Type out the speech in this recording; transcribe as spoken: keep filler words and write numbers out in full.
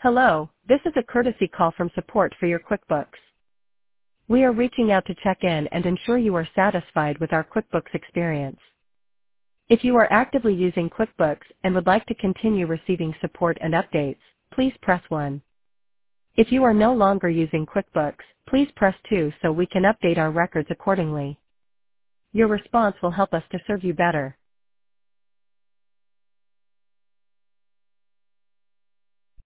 Hello, this is a courtesy call from support for your QuickBooks. We are reaching out to check in and ensure you are satisfied with our QuickBooks experience. If you are actively using QuickBooks and would like to continue receiving support and updates, please press one. If you are no longer using QuickBooks, please press two so we can update our records accordingly. Your response will help us to serve you better.